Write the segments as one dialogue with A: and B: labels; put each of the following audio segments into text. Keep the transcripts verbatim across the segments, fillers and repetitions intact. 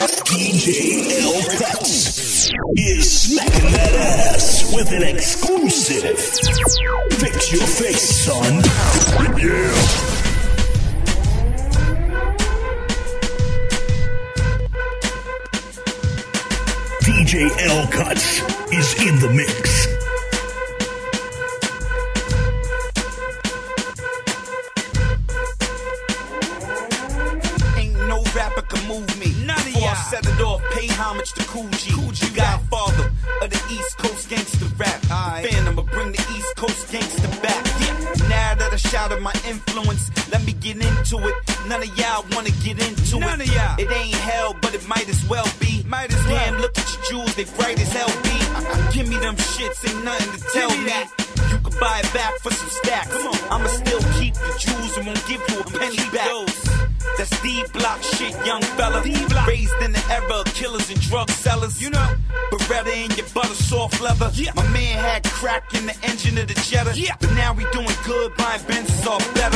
A: D J L-Cuts is smacking that ass with an exclusive. Fix your face, son. Yeah. D J L-Cuts is in the mix.
B: Ain't no rapper can move me. None of y'all. Set it off, pay homage to Cool G. Cool G, godfather of the East Coast gangster rap. The Phantom will bring the East Coast gangster back. Yeah. Now that I shouted my influence, let me get into it. None of y'all wanna get into None it. Of y'all. It ain't hell, but it might as well be. Might as well. Damn, look at your jewels, they bright as hell be. Give me them shits, ain't nothing to tell me. That. You can buy it back for some stacks. Come on. I'ma still keep the jewels and won't give you a penny back. Those. That's D-Block shit, young fella. D-Block. Raised in the era of killers and drug sellers. You know, Beretta in your butter soft leather. Yeah. My man had crack in the engine of the Jetta. Yeah. But now we doing good, buying Benzes all better.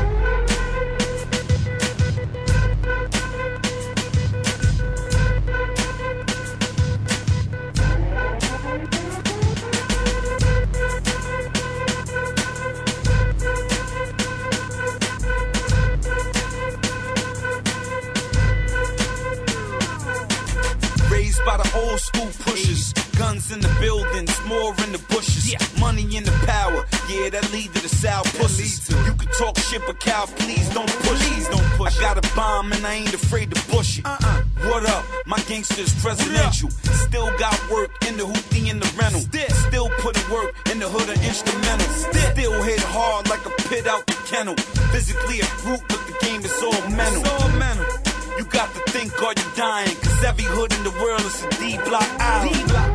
B: By the old school pushers, guns in the buildings, more in the bushes, yeah. Money in the power, yeah, that lead to the South pussies. You can talk shit, but Cal, please don't push. Please don't push. I got a bomb and I ain't afraid to push it. Uh-uh. What up? My gangster's presidential. Still got work in the hoopty and the rental. Still, Still putting work in the hood of instrumental. Still, Still hit hard like a pit out the kennel. Physically a brute, but the game is all mental. It's all mental. You got to think or you dying, cause every hood in the world is a D-Block island. D-Block.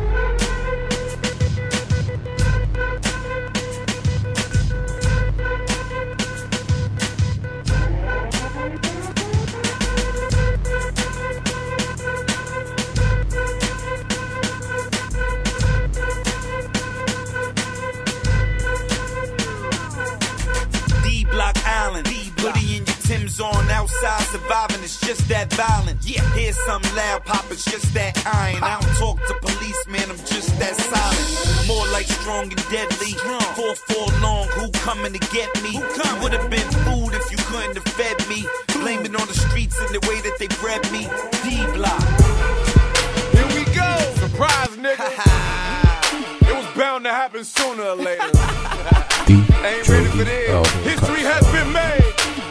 B: D-Block Island, D-Block. Hoodie in your Tim's on, outside surviving, it's just that violent. Yeah, here's something loud pop, it's just that iron. I don't talk to police, man, I'm just that silent. More like strong and deadly. Four four long, who coming to get me? Who come? Would've been food if you couldn't have fed me. Blame it on the streets and the way that they bred me. D-Block.
C: Here we go. Surprise, nigga. It was bound to happen sooner or later. Ain't ready for this. History has been made.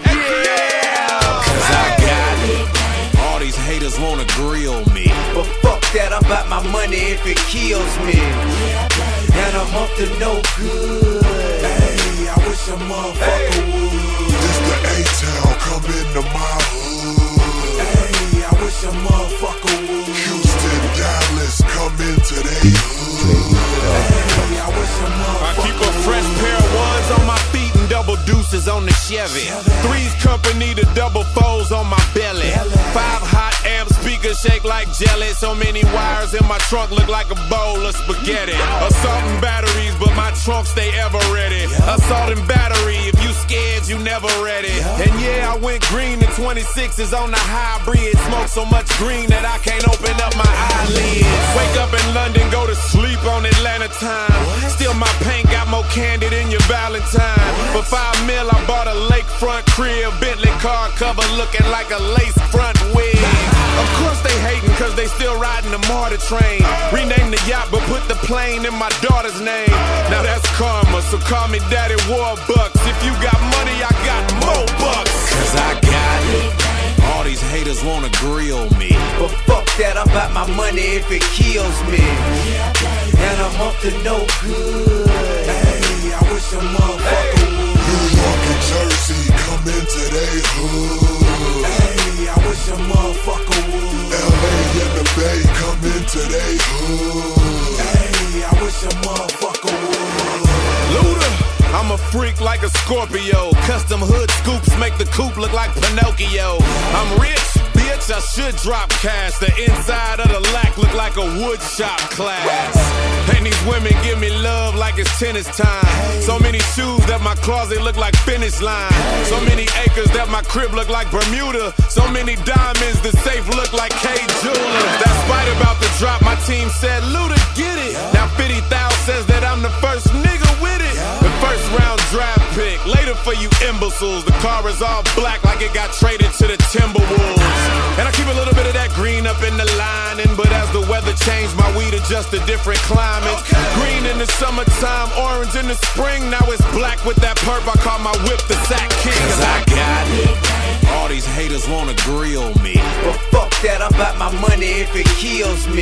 D: Yeah, cause I got it. All these haters wanna grill me,
E: but fuck that, I'm about my money if it kills me. And I'm up to no good.
F: Hey, I wish a motherfucker hey. would. This the A-Town, come into my hood. Hey, I wish a motherfucker would. Houston, Dallas, come into they hood. Hey, I wish a motherfucker
D: I keep a fresh pair of ones on my feet and double deuces on the Chevy. Three's company, the double fours on my belly. Five hot amp speakers shake like jelly. So many wires in my trunk look like a bowl of spaghetti. Assault and batteries, but my trunk stay ever ready. Assault and battery, if you scared, you never ready. And yeah, I went green in twenty-sixes on the hybrid. Smoke so much green that I can't open up my eyelids. Wake up in London, go to sleep on Atlanta time. Still my paint got more candy than your Valentine. For five mil, I bought a lakefront crib, Bentley car cover looking like a lace front wig. Of course they hating cause they still riding the MARTA train. Rename the yacht but put the plane in my daughter's name. Now that's karma, so call me Daddy Warbucks. If you got money, I got more bucks.
E: Cause I got it.
D: All these haters wanna grill me,
E: but fuck that, I'm about my money if it kills me. And I'm up to no good.
F: Hey, I wish a motherfucker would. New York and Jersey, come into they hood. Hey, I wish a motherfucker would. L A and the Bay, come into they hood. Hey, I wish a motherfucker would.
D: Luda, I'm a freak like a Scorpio. Custom hood scoops make the coupe look like Pinocchio. I'm rich, bitch, I should drop cash. The inside of the lack look like a wood shop class. And these women give me love like it's tennis time. So many shoes that my closet look like finish line. So many acres that my crib look like Bermuda. So many diamonds, the safe look like K Jewelers. That spite about the drop, my team said, Luda, get it. Now fifty thousand says that I'm the first nigga with it. The first round draft pick. Later for you imbeciles, the car is all black like it got traded to the Timberwolves. And I keep a little bit of that green up in the lining, but as the weather changed, my weed adjust to different climates. Green in the summertime, orange in the spring. Now it's black with that perp. I call my whip the Sack King. Cause I got it. All these haters wanna grill me,
E: but fuck that, I'm about my money if it kills me.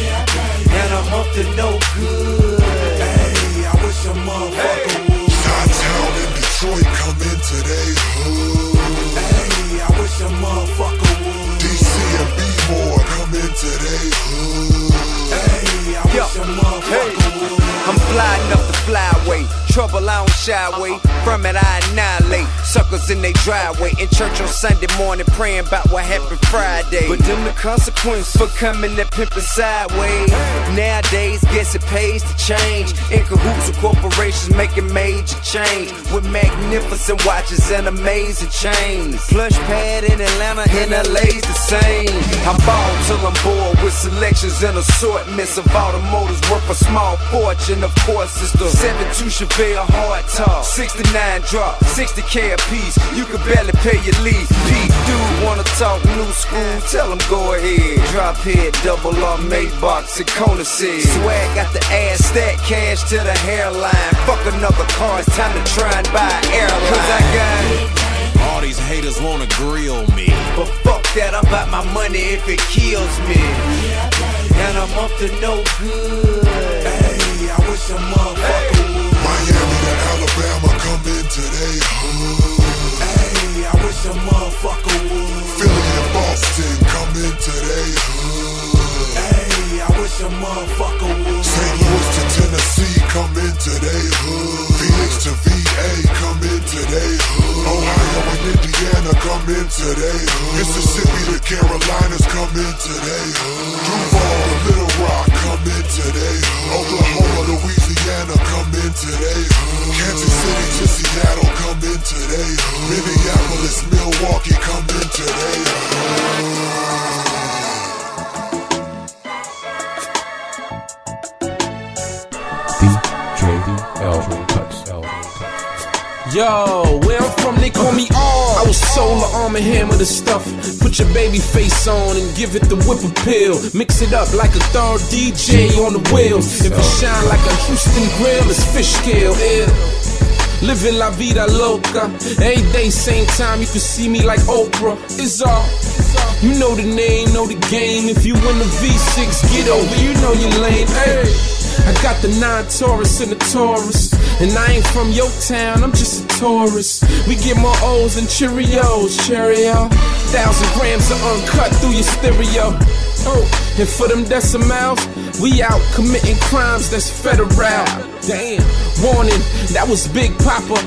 E: And I'm up to no good. Hey, I wish a motherfucker would.
F: Chi-Town and Detroit come into they hood.
E: Hey, I wish a motherfucker would.
F: D C and B-More come into they hood.
E: Hey, I wish a motherfucker would. I'm flying up the flyway, trouble I don't shy away. From it I annihilate suckers in they driveway. In church on Sunday morning praying about what happened Friday. But them the consequence for coming that pimpin' sideways. Nowadays guess it pays to change. In cahoots with corporations making major change. With magnificent watches and amazing chains. Plush pad in Atlanta and L A's the same. I ball till I'm bored with selections and assortments of automotives worth a small fortune. Of course it's the seventy-two Chevelle hard top, sixty-nine drop, sixty K a piece. You could barely pay your lease. Pete dude wanna talk new school, tell him go ahead. Drop head, double R, Maybach, and Kona said. Swag got the ass, stack cash to the hairline. Fuck another car, it's time to try and buy an airline. Cause I got it.
D: All these haters wanna grill me,
E: but fuck that, I'm about my money if it kills me. And I'm up to no good. Hey, I wish a motherfucker would.
F: Miami to Alabama come into they hood.
E: Hey, I wish a motherfucker would.
F: Philly and Boston come into they hood.
E: Hey, I wish a motherfucker would.
F: Saint Louis to Tennessee come into they hood. Phoenix to V A come into they hood. Ohio and Indiana come into they hood. Mississippi to Carolinas come into they hood. Duval to Little Rock come into they hood. Oklahoma, Louisiana come into they hood. Kansas City to Seattle come into they hood. Minneapolis, Milwaukee come into they hood.
G: Yo, where I'm from, they call me R. I was Solar Armor Hammer the stuff. Put your baby face on and give it the whip appeal. Mix it up like a third D J on the wheels. If it shine like a Houston grill, it's fish scale. Yeah. Living la vida loca. Every day, same time, you can see me like Oprah. It's all. You know the name, know the game. If you win the V six, get over, you know your lane. Hey. I got the nine Taurus and the Taurus. And I ain't from your town, I'm just a tourist. We get more O's than Cheerios, Cheerio. Thousand grams of uncut through your stereo. Oh, and for them decimals, we out committing crimes that's federal. Damn, warning, that was Big Papa.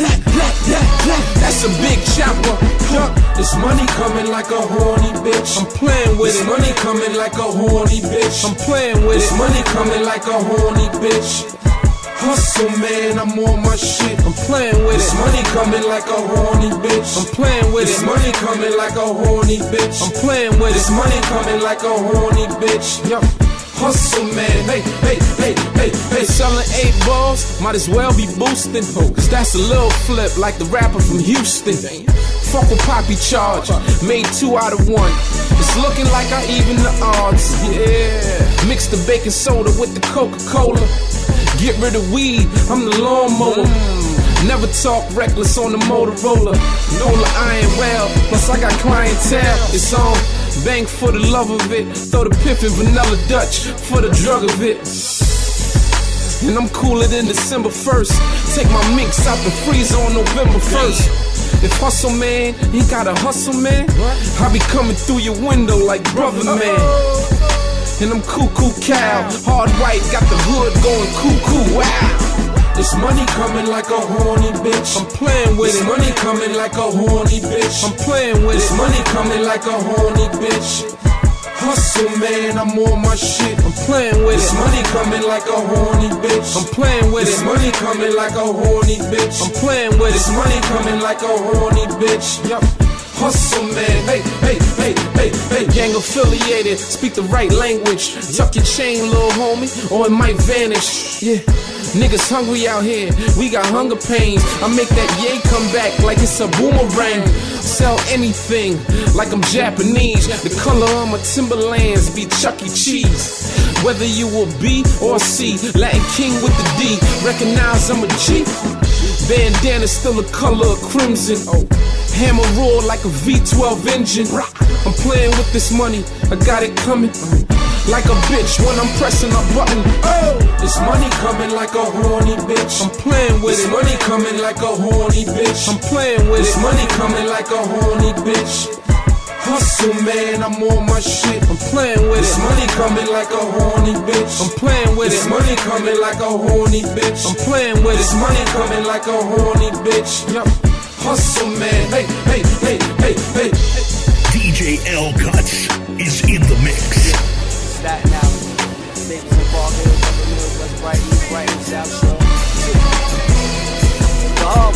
G: That's a big chopper. This money coming like a horny bitch. I'm playing with it. This money coming like a horny bitch. I'm playing with it. This money coming like a horny bitch. Hustle, man, I'm on my shit. I'm playing with this it. This money coming like a horny bitch. I'm playing with this it. This money coming like a horny bitch. I'm playing with it. This money coming like a horny bitch. Yo. Hustle, man, hey, hey, hey, hey, hey. Selling eight balls, might as well be boosting. Cause that's a little flip like the rapper from Houston. Fuck with Poppy Charge, made two out of one. It's looking like I even the odds, yeah. Mix the baking soda with the Coca-Cola. Get rid of weed, I'm the lawnmower. Mm. Never talk reckless on the Motorola. Nola iron well, plus I got clientele. It's on, bang for the love of it. Throw the piff in Vanilla Dutch for the drug of it. And I'm cooler than December first. Take my minks out the freezer on November first. If hustle man, he gotta hustle man. I be coming through your window like brother man. And I'm cuckoo cow, hard white, got the hood going cuckoo, wow. This money coming like a horny bitch. I'm playing with it. This money coming like a horny bitch. I'm playing with it. This money coming like a horny bitch. Hustle, man, I'm on my shit. I'm playing with this it. This money coming like a horny bitch. I'm playing with this it. This money coming like a horny bitch. I'm playing with this. This money coming like a horny bitch. Yup. Hustle, man, hey, hey, hey, hey, hey. Gang affiliated, speak the right language. Tuck your chain, little homie, or it might vanish. Yeah, niggas hungry out here, we got hunger pains. I make that yay come back like it's a boomerang. Sell anything like I'm Japanese. The color of my Timberlands be Chuck E. Cheese. Whether you a B or a C, Latin King with the D, recognize I'm a G. Bandana still the color of crimson. Oh. Hammer roar like a V twelve engine. I'm playing with this money, I got it coming. Like a bitch when I'm pressing a button. Oh, this money coming like a horny bitch. I'm playing with this it. This money coming like a horny bitch. I'm playing with this it. This money coming like a horny bitch. Hustle, man, I'm on my shit. I'm playing with this it. This money coming like a horny bitch. I'm playing with this it. This money coming like a horny bitch. I'm playing with this. This money coming like a horny bitch. Yup. Hustle, man, hey, hey, hey, hey, hey.
A: D J L Cuts is in the mix.
H: Staten Island, Stapleton, Bar Hill, Beverly Hills, West Brighton, East Brighton, South Shore. The hub.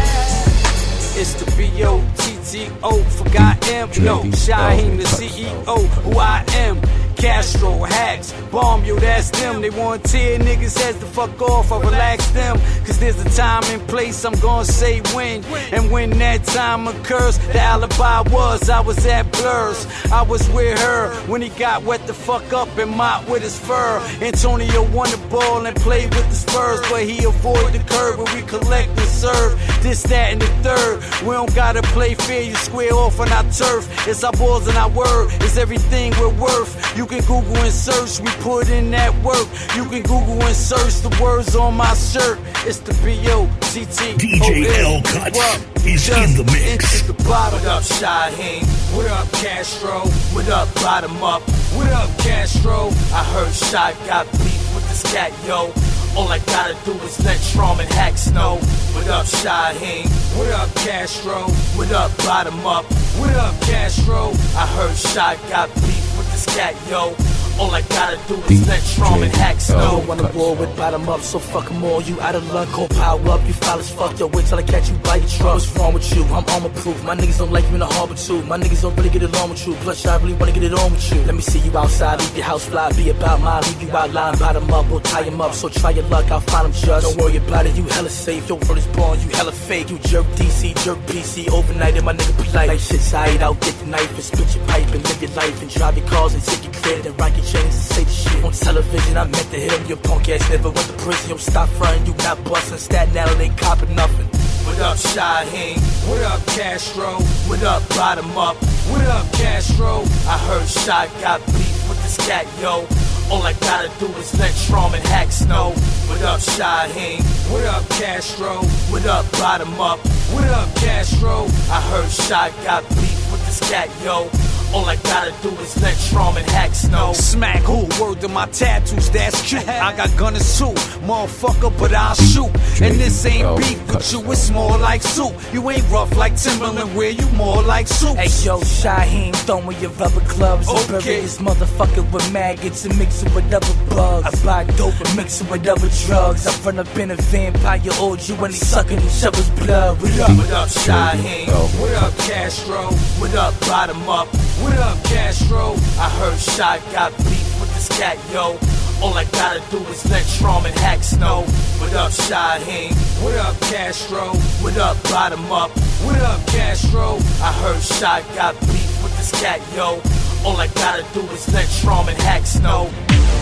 H: It's the B O T T O, forgot M. No, Shaheem, the C E O, who I am. Castro, hacks, bomb, yo, that's them. They want to tear niggas' heads the fuck off, I relax them. Cause there's a time and place, I'm gonna say when. And when that time occurs, the alibi was, I was at Blur's. I was with her when he got wet the fuck up and mopped with his fur. Antonio won the ball and played with the Spurs, but he avoid the curve where we collect and serve. This, that, and the third. We don't gotta play fair, you square off on our turf. It's our balls and our word, it's everything we're worth. You can Google and search, we put in that work. You can Google and search the words on my shirt. It's the B O T T.
A: D J L Cuts is in the mix.
H: The what up, Shaheem? What up, Castro? What up, bottom up? What up, Castro? I heard Shot got beef with this cat, yo. All I gotta do is let Strom and Hacks know. What up, Shaheem? What up, Castro? What up, bottom up? What up, Castro? I heard Shot got beef with this cat, yo. All I gotta do is let Strom and Hacks know. On the war with bottom up, so fuck them all. You out of luck, go power up. You foul as fuck, yo. Wait till I catch you by your truck. What's wrong with you? I'm armor proof. My niggas don't like you in the harbor too. My niggas don't really get along with you. Plus, I really wanna get it on with you. Let me see you outside, leave your house fly. Be about mine, leave you out line. Bottom up, we'll tie him up. So try your luck, I'll find him just. Don't worry about it, you hella safe. Your word is born, you hella fake. You jerk D C, jerk P C. Overnight, and my nigga polite. Like shit's side out, get the knife and split your pipe and live your life. And drive your cars and take your credit and rock your chains and say the shit. On television, I meant to hit him. Your punk ass never went to prison. Yo, stop frontin', you not bustin'. Staten Island ain't copping nothing. What up, Shaheem? What up, Castro? What up, bottom up? What up, Castro? I heard Shot got beef with this cat, yo. All I gotta do is let Strom and Hacks know. What up, Shaheem? What up, Castro? What up, bottom up? What up, Castro? I heard Shot got beef with this cat, yo. All I gotta do is let Strom and Hacks know. Smack who? Word to my tattoos, that's cute. I got gunners too, motherfucker, but I'll shoot. And this ain't beef with you, it's more like soup. You ain't rough like Timberland, where you more like soup. Hey yo, Shaheem, throwing your rubber gloves. Okay. And bury this motherfucker with maggots and mix it with other bugs. I buy dope and mix it with other drugs. I run up in a vampire orgy when they sucking each other's blood. What up, what up, Shaheem? What up, Castro? What up, bottom up? What up, Castro? I heard Shot got beef with this cat, yo. All I gotta do is let Strom and Hacks know. What up, Shaheem? What up, Castro? What up, bottom up? What up, Castro? I heard Shot got beef with this cat, yo. All I gotta do is let Strom and Hacks know.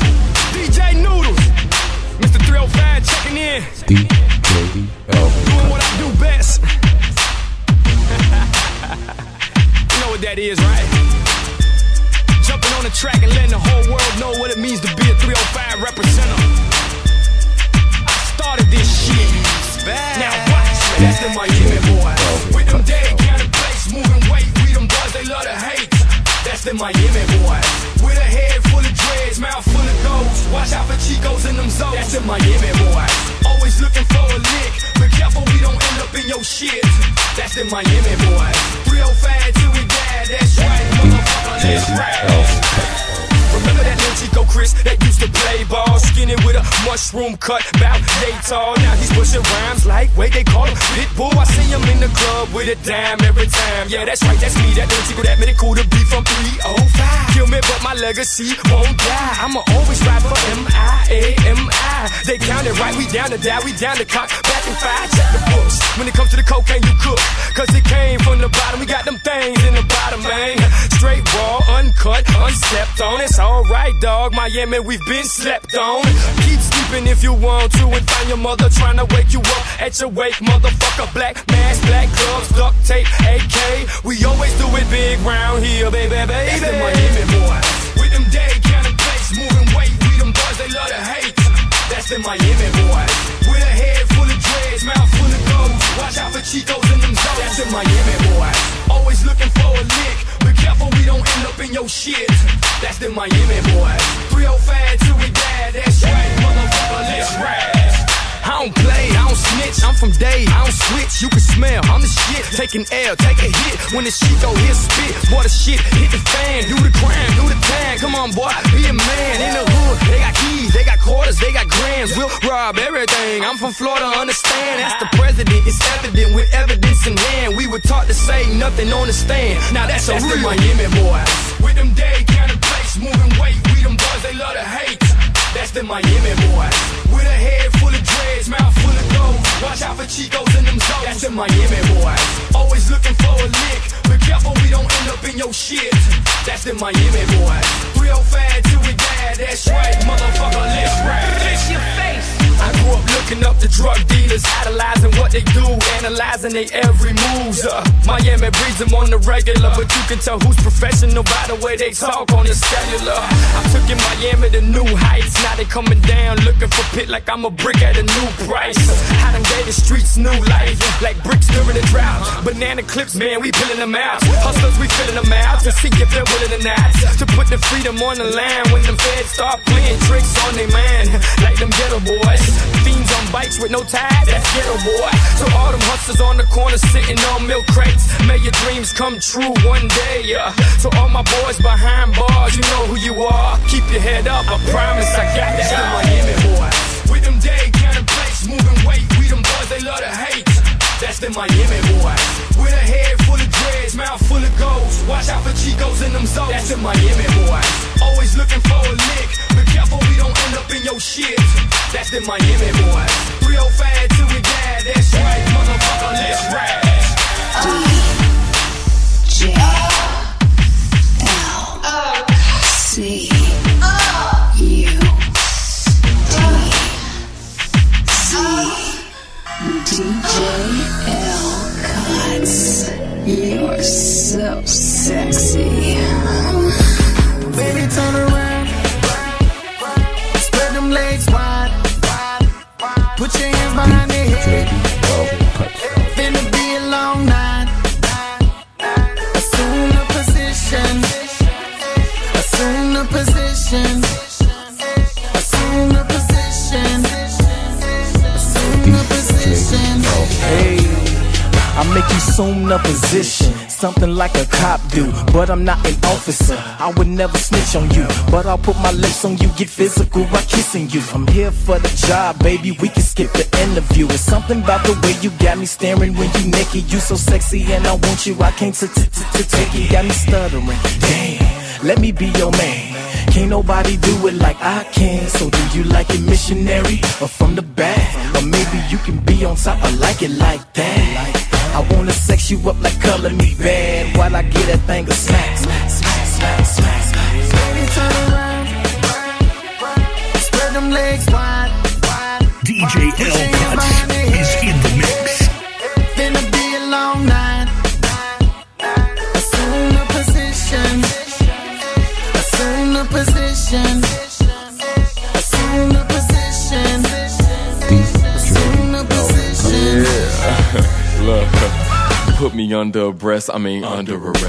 H: D J Noodles, Mister three oh five checking in.
G: D J L
H: doing what I do best. You know what that is, right? Jumping on the track and letting the whole world know what it means to be a three oh five representative. I started this shit. Now watch, that's the Miami boy. With them dead counting plates, moving weight. We them boys, they love to hate. That's the Miami boy. With a head full of dreads, mouth full of goals. Watch out for Chicos and them Zoes. That's the Miami boy. Always looking for a lick. Be careful we don't end up in your shit. That's the Miami boy. three oh five till we die. That's right, motherfucker. Let's ride. Remember that little Chico Chris that used to play ball, skinny with a mushroom cut, bout yay tall. Now he's pushing rhymes like, wait, they call him Pitbull. I see him in the club with a dime every time. Yeah, that's right, that's me, that little Chico that made it cool to be from three oh five. Kill me, but my legacy won't die. I'ma always ride for M I A M I. They counted right, we down to die, we down to cock, back in five, check the books. When it comes to the cocaine, you cook, cause it came from the bottom. We got them things in the bottom, man. Straight raw, uncut, unstepped on. It's alright, dog, Miami, we've been slept on. Keep sleeping if you want to and find your mother trying to wake you up at your wake, motherfucker. Black mask, black gloves, duct tape, A K. We always do it big round here, baby, baby. That's the Miami boy. With them day kind of place, moving weight, we them boys they love to hate. That's the Miami boy. With a head full of dreads, mouth full of gold. Watch out for Chicos and them Zoes. That's the Miami boy. Always looking for a lick. Be careful we don't end up in your shit. That's the Miami boy. three oh five till we die. That's right, motherfucker, let's ride. I don't play, I don't snitch, I'm from Dave, I don't switch, you can smell, I'm the shit, taking L, take a hit, when the shit go hit spit, boy the shit, hit the fan, do the crime, do the time, come on boy, be a man, in the hood, they got keys, they got quarters, they got grams, we'll rob everything, I'm from Florida, understand, that's the president, it's evident with evidence in hand, we were taught to say nothing on the stand, now that's, that's a real Miami boy, with them day kind of place, moving weight, we them boys, they love to hate. That's the Miami boy. With a head full of dreads, mouth full of gold. Watch out for Chicos and them Zoes. That's the Miami boy. Always looking for a lick. Be careful we don't end up in your shit. That's the Miami boy. three oh five till we die. That's right, motherfucker, let's ride. Fix your face. I grew up looking up to drug dealers, idolizing what they do, analyzing their every moves. Uh, Miami breeds them on the regular, but you can tell who's professional by the way they talk on the cellular. I took in Miami to new heights, now they coming down looking for pit like I'm a brick at a new price. I done gave the streets new life, like bricks during the drought. Banana clips, man, we peeling them out. Hustlers, we filling them out to see if they're willing or not. To put the freedom on the line when them feds start playing tricks on their man, like them ghetto boys. Fiends on bikes with no ties, that's ghetto boy. So all them hustlers on the corner sitting on milk crates, may your dreams come true one day, yeah. So all my boys behind bars, you know who you are. Keep your head up, I promise I got that. That's the Miami boy. With them day kind of place, moving weight, we them boys they love to hate. That's the Miami boy. With a head full of dreads, mouth full of gold. Watch out for Chicos and them Zoes. That's the Miami boy. Always looking for a lick. Be careful we don't end up in your shit. That's the Miami boy. three oh five till we die. That's right, motherfucker, let's ride.
I: D J L C U D C D J L Cuts. You're so sexy.
J: Baby, turn around. Spread them legs wide. Put your hands behind your head. Finna be a long night. Assume the position. Assume the position. Assume the position. Assume the position.
K: Hey, I make you assume the position. Something like a cop do, but I'm not an officer. I would never snitch on you, but I'll put my lips on you, get physical by kissing you. I'm here for the job, baby, we can skip the interview. It's something about the way you got me staring when you naked. You so sexy and I want you, I can't t t t take it. Got me stuttering, damn, let me be your man. Can't nobody do it like I can. So do you like it missionary or from the back? Or maybe you can be on top, I like it like that. I wanna sex you up like color me bad while I get that thing a smack, smack, smack, smack, smack.
J: Baby, turn around. Spread them legs wide.
A: D J L Cuts is in the mix.
J: Finna be a long night. Assume the position. Assume the position. Assume the position. Assume the position.
L: Yeah. Look, put me under arrest, I mean under arrest.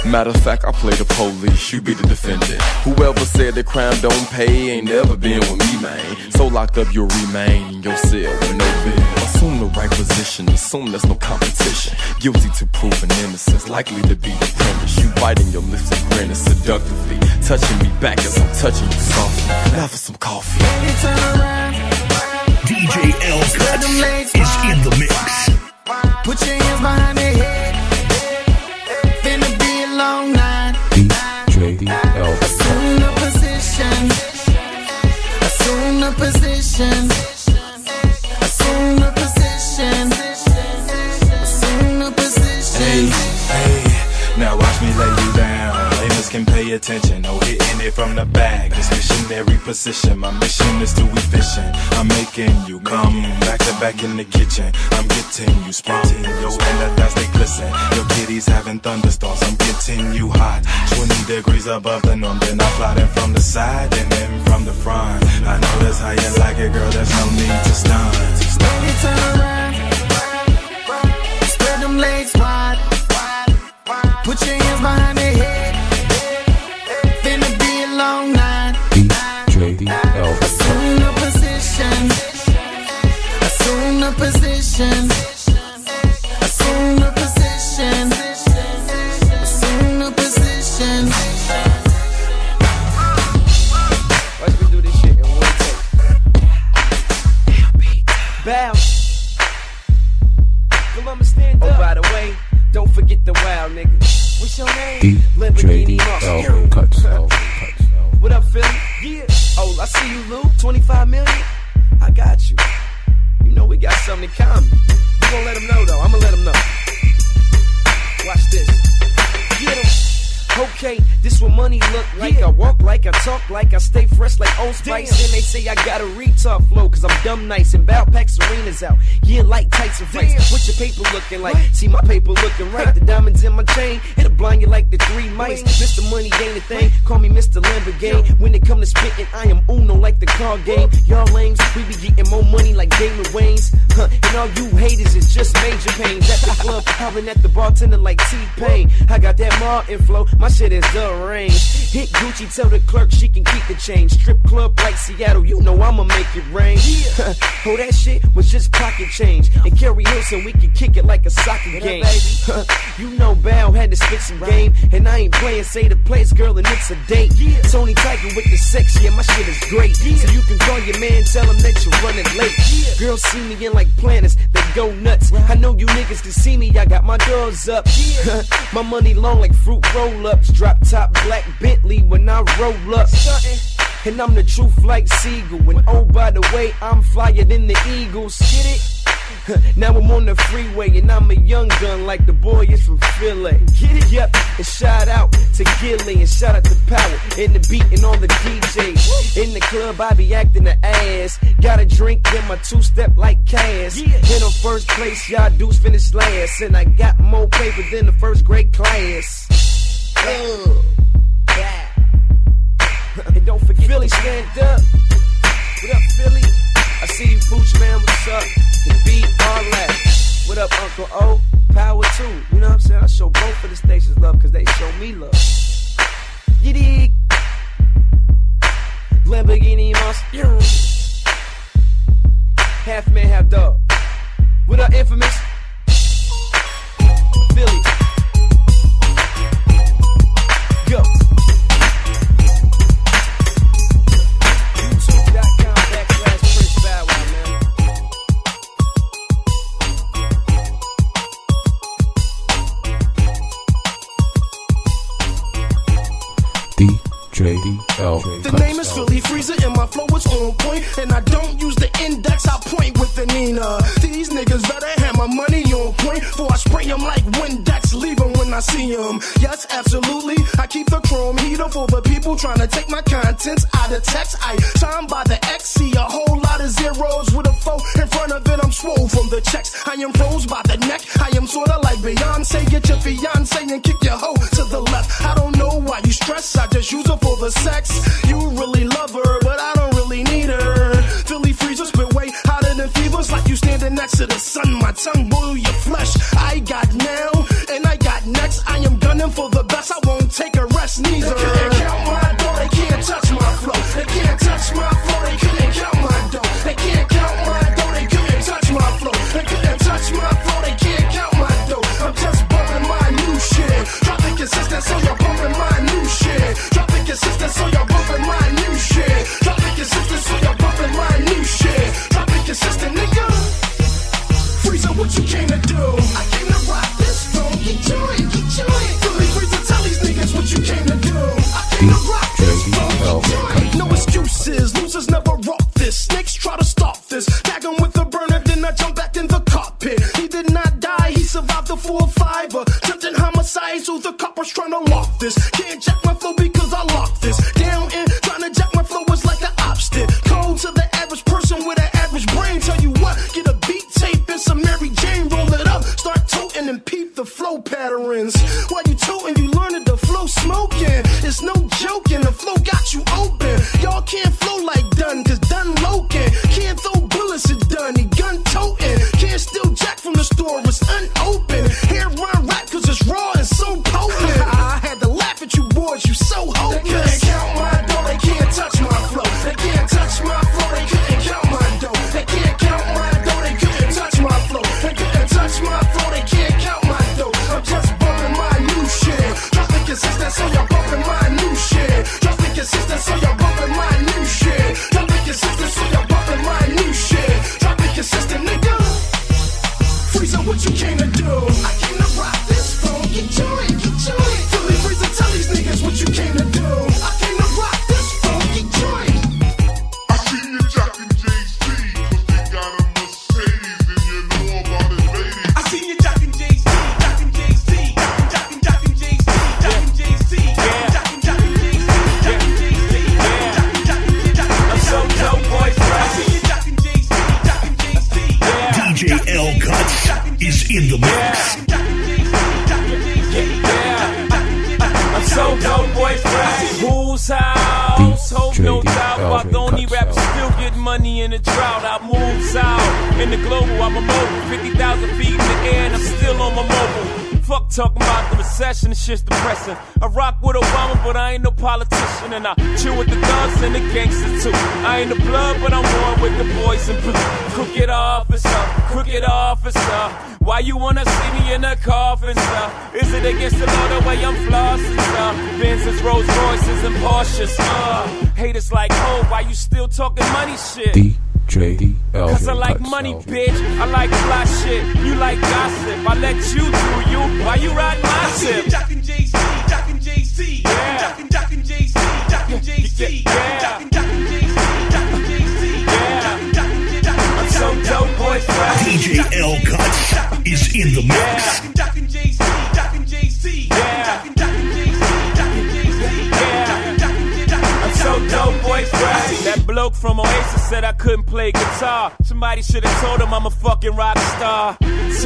L: Matter of fact, I play the police, you be the defendant. Whoever said that crime don't pay ain't never been with me, man. So locked up, you'll remain in your cell with no bill. Assume the right position, assume there's no competition. Guilty to proven innocence, likely to be the premise. You biting your lips and grinning seductively, touching me back as I'm touching you softly. Now for some coffee.
J: Baby, turn around.
A: D J L Cuts is in the mix.
J: Put your hands behind your head. Finna be a long night.
G: D J L Cuts.
J: Assume the position. Assume the position. Assume the position. Assume the position.
M: Hey, hey, now watch me lay you down. Layers can pay attention. No hitting it from the back. This missionary position. My mission is to efficient. I'm making you come back to back in the kitchen. I'm getting you sprung. Your standards they glisten. Your kitty's having thunderstorms. I'm getting you hot. twenty degrees above the norm. Then I fly them from the side and then from the front. I know that's how you like it, girl. There's no need to stun.
J: Baby, turn around. Spread them legs wide. Put your hands behind your head. Finna be a long night.
G: D J L Cuts.
J: Assume the position. Assume the position. Assume the position. Assume the position.
H: Watch me do this shit in one take. Bow. Columbus, stand up. Oh, by the way, don't forget the wild nigga. What's your name?
G: D
H: Lamborghini
G: J L Cuts.
H: What up, Philly? Yeah. Oh, I see you, Lou. twenty-five million? I got you. You know we got something in common. You gonna let him know, though. I'm gonna let him know. Watch this. Get him. Okay, this what money look like. Yeah. I walk like, I talk like, I stay fresh like Old Spice. Damn. And they say I got a retard flow, cause I'm dumb nice. And Bow Pack Serena's out. Yeah, like tights and fights. What your paper looking like? What? See my paper looking right. The diamonds in my chain, it'll blind you like the three mice. Mister Money ain't a thing, call me Mister Lamborghini. When it come to spitting, I am Uno like the card game. Y'all lames, we be getting more money like Damon Wayans. Huh. And all you haters is just major pains. At the club, hollering at the bartender like T-Pain. I got that Martin flow, my shit is the rain. Hit Gucci, tell the clerk she can keep the change. Strip club like Seattle, you know I'ma make it rain. Oh, that shit was just pocket change. And Kerry Hilson, we can kick it like a soccer game. You know Bow had to spit some game. And I ain't playing, say the place, girl, and it's a date. Tony Tiger with the sex, yeah, my shit is great. So you can call your man, tell him that you're running late. Girls see me in like planets, they go nuts. I know you niggas can see me, I got my doors up. My money long like fruit roll-ups. Drop top black Bentley when I roll up. And I'm the truth like Seagull. And oh, by the way, I'm flyer than the Eagles. Get it? Now I'm on the freeway and I'm a young gun like the boy is from Philly. Get it? Yep. And shout out to Gilly and shout out to Power and the beat and all the D Js. In the club I be acting the ass. Got a drink in my two-step like Cass. And on first place y'all dudes finish last. And I got more paper than the first grade class. Uh, yeah. And don't forget Philly, stand up. What up, Philly? I see you, Pooch man, what's up? The beat, all that. What up, Uncle O? Power too. You know what I'm saying? I show both of the stations love because they show me love. You dig? Lamborghini monster. Half man, half dog. What up, Infamous? Philly. Go. YouTube.com backslash Prince Bow Wow, man.
G: D J L.
N: The name is Philly Freezer and my flow is on point. And I don't use the index, I point with the Nina. These niggas better have my money on point. For I spray them like Windex, leave them when I see them. Yes, absolutely, I keep the chrome heater for the people trying to take my contents out of text. I shine by the X, see a whole lot of zeros with a four in front of it. I'm swole from the checks. I am froze by the neck. I am sorta like Beyonce. Get your fiance and kick your hoe to the left. I don't know why you stress, I just use her for the sex. You really love her, but I don't really need her. Philly Freezer spit way hotter than fevers, like you standing next to the sun. My tongue boil your flesh. I got now, and I got next. I am gonna them for the best, I won't take a rest neither. They couldn't count my dough, they can't touch my flow. They can't touch my flow, they couldn't count my dough. They can't count my dough, they couldn't touch my flow. They couldn't touch my flow, they can't count my dough. I'm just bumping my new shit. Drop it consistent, so you're bumping my new shit. Drop it consistent, so you're bumping my new shit. Drop it consistent, so you're bumping my new shit. Drop it consistent, nigga. Freezer, what you came to do? I came to rock this funky joint, joint. Philly Freezer, tell these niggas what you came to do. I came to rock this funky joint. No excuses, losers never rock this. Snakes try to stop this. Tag him with the burner, then I jump back in the cockpit. He did not die, he survived the four fiver. Tempting homicide, so the coppers trying to lock this. Can't jack my flow because I locked this. Down in, trying to jack my flow was like an obstacle. Cold to the average person with an average brain. Tell you what, get a beat tape and some Mary Jane, roll it up. Start toting and peep the flow patterns. While you toting, you learning the flow smoking. It's no joking, the flow got you open. Y'all can't flow like Dunn, cause Dunn Loken. Can't throw bullets at Dunn, he gun toting. Can't steal jack from the store, it's unopened. Hair run rap cause it's raw and so potent. I had to laugh at you boys, you so hopeless. They couldn't count my dough, they can't touch my flow. They can't touch my flow, they couldn't count my dough. They can't count my dough, they couldn't touch my flow. They couldn't touch my flow, they can't count my dough. I'm just bumping my new shit. Drop it consistent, so you're bumping my new shit. Drop it consistent, so you're bumping my new shit. Drop it consistent, so you're bumping my new shit. Drop it consistent, nigga. Freezer, what you came to do? I came to rock this funky joint, joint. Philly Freezer, tell these niggas what you came to do. I came to rock this funky joint.
F: I seen you jockin' J C, cause they got a Mercedes and you know about it, ladies.
B: I seen you jockin' J C, jockin' J C, jockin' jockin' J C, jockin' J C, jockin' jockin' J C, jockin' J C, jockin' jockin' J C. I'm so dope, boys. I seen you jockin' J C, jockin' J C.
A: D J L Cuts is in the mix.
G: I'm so dope, boys. Who's house? Hope no doubt. While the only rappers still get money in the drought. I moves out in the global. I'm a mobile. fifty thousand feet in the air and I'm still on my mobile. Fuck talking about the recession, this shit's depressing. I rock with Obama, but I ain't no politician. And I chill with the thugs and the gangsters too. I ain't the blood, but I'm one with the boys in blue. Crooked officer, crooked officer. Why you wanna see me in a coffin, sir? Is it against the law the way I'm flossing, sir? Benz's, Rolls Royces, and Porsches, uh. Haters like, oh, why you still talking money shit? D J L. Cause I like money, bitch. I like fly shit. You like gossip. I let you do you. Why you ride my ship?
B: Jockin' J C, jockin' J C,
G: yeah.
B: Jockin' jockin' J C, jockin' J C,
G: yeah.
B: Jockin' jockin' J C, jockin' J C,
G: yeah.
B: Jockin' jockin' J C.
G: I'm so dope, boys.
A: D J L Cuts is in the mix.
B: Jockin' jockin' J C, jockin' J C,
G: yeah.
B: Jockin' jockin' J C, jockin' J C,
G: yeah.
B: Jockin' jockin' J C.
G: I'm so dope, boys. That bloke from Oasis said I couldn't play guitar. Somebody should have told him I'm a fucking rock star.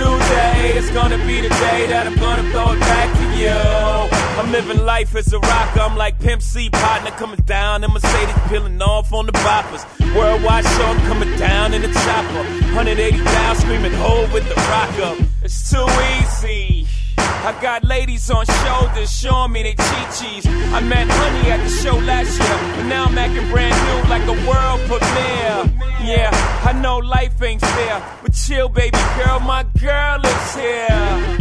G: Today is gonna be the day that I'm gonna throw it back to you. I'm living life as a rocker. I'm like Pimp C, partner coming down in Mercedes, peeling off on the boppers. Worldwide show, I'm coming down in the chopper. one eighty down, screaming hold with the rock up. It's too easy. I got ladies on shoulders showing me they chi-chis. I met Honey at the show last year, but now I'm acting brand new like a world premiere. Yeah, I know life ain't fair, but chill, baby girl, my girl is here.